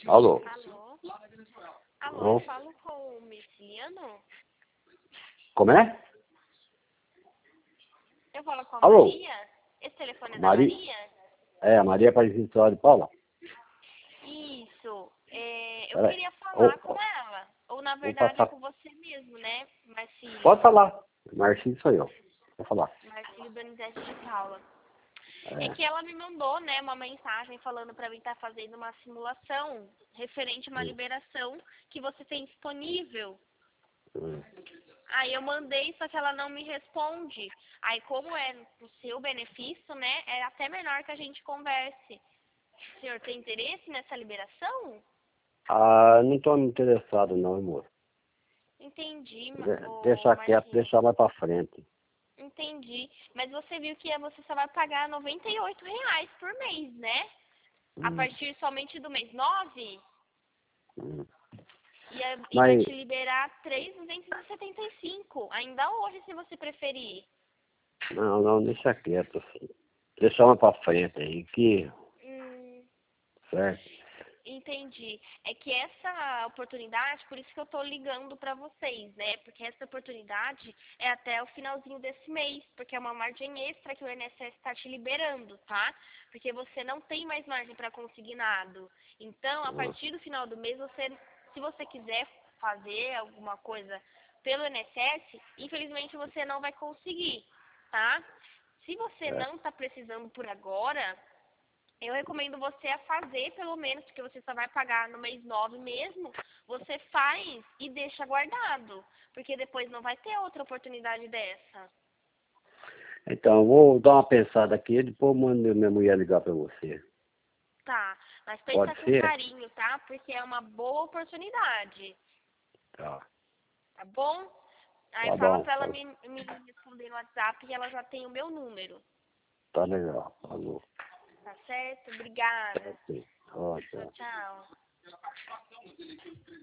Alô? Alô? Alô, Alô? eu falo com o Messiano? Como é? Eu falo com a Alô? Maria? Esse telefone é da Maria? Maria? É, a Maria Aparecida de Paula. Isso. Eu Peraí. queria Ô, falar com ela. Ou, na vou verdade, é passar. com você mesmo, né, Marcílio? Pode falar. Marcinho sou eu. Vou falar. Marcílio Donizete de Paula. É É. que ela me mandou, né, uma mensagem falando pra mim estar fazendo uma simulação referente a uma liberação que você tem disponível. Hum. Aí eu mandei, só que ela não me responde. Aí como é o seu benefício, né, é até melhor que a gente converse. O senhor tem interesse nessa liberação? Ah, não estou interessado não, amor. Entendi, Deixa quieto, Marcinho. deixar mais pra frente. Entendi. Mas você viu que você só vai pagar R$ 98 por mês, né? A Hum, partir somente do mês 9. hum. E vai Mas, te liberar 3.275. Ainda hoje, se você preferir. não, deixa quieto, assim. Deixa mais pra frente aí, que... Hum, Certo? Entendi. É que essa oportunidade, por isso que eu tô ligando pra vocês, né? Porque essa oportunidade é até o finalzinho desse mês, porque é uma margem extra que o INSS está te liberando, tá? Porque você não tem mais margem para consignado. Então, a Hum, partir do final do mês, se você quiser fazer alguma coisa pelo INSS, infelizmente você não vai conseguir, tá? Se você é. não está precisando por agora, eu recomendo você a fazer, pelo menos, porque você só vai pagar no mês 9 mesmo. Você faz e deixa guardado, porque depois não vai ter outra oportunidade dessa. Então, eu vou dar uma pensada aqui e depois eu mando minha mulher ligar pra você. Tá, mas pensa Pode com ser? carinho, tá? Porque é uma boa oportunidade, Tá. tá bom? Aí Tá fala bom. pra ela me responder no WhatsApp e ela já tem o meu número. Tá legal. Falou. Tá certo? Obrigada. Ok. Ó, Tchau, tchau. tchau.